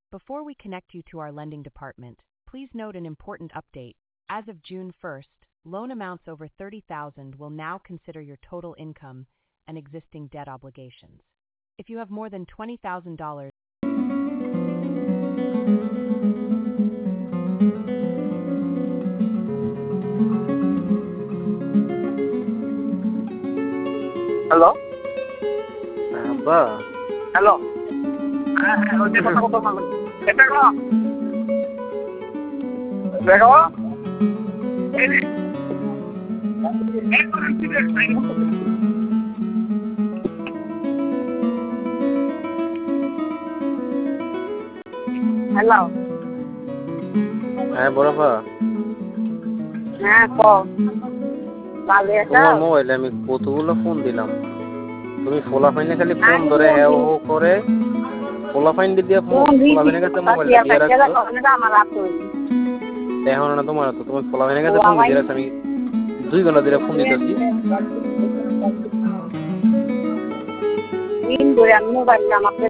Before we connect you to our lending department, please note an important update. As of June 1st, loan amounts over $30,000 will now consider your total income and existing debt obligations. If you have more than $20,000, hello আব্বা hello হ্যাঁ হ্যাঁ ওই যে কথা কথা বলো এটা গো দেখো এই নে একবার সিরিয়াস টাইম হ্যালো হ্যাঁ বড়পা হ্যাঁ কও ভালো আছো তোমার মোবাইলে আমি কতগুলো ফোন দিলাম, তুমি ফোলাফাইনে খালি ফোন ধরে হ্যাঁ ও করে ফোলাফাইন দিয়ে ফোলাফাইনের কাছে মোবাইলটা দিয়ে রাখছো। আমার রাখো এখন না তোমার তো তোমার ফোলাফাইনের কাছে ফোন দিয়ে রাখছো, আমি 2 ঘন্টা ধরে ফোন দিতেছি। দিন ধরে আমি মোবাইলটা আমাকে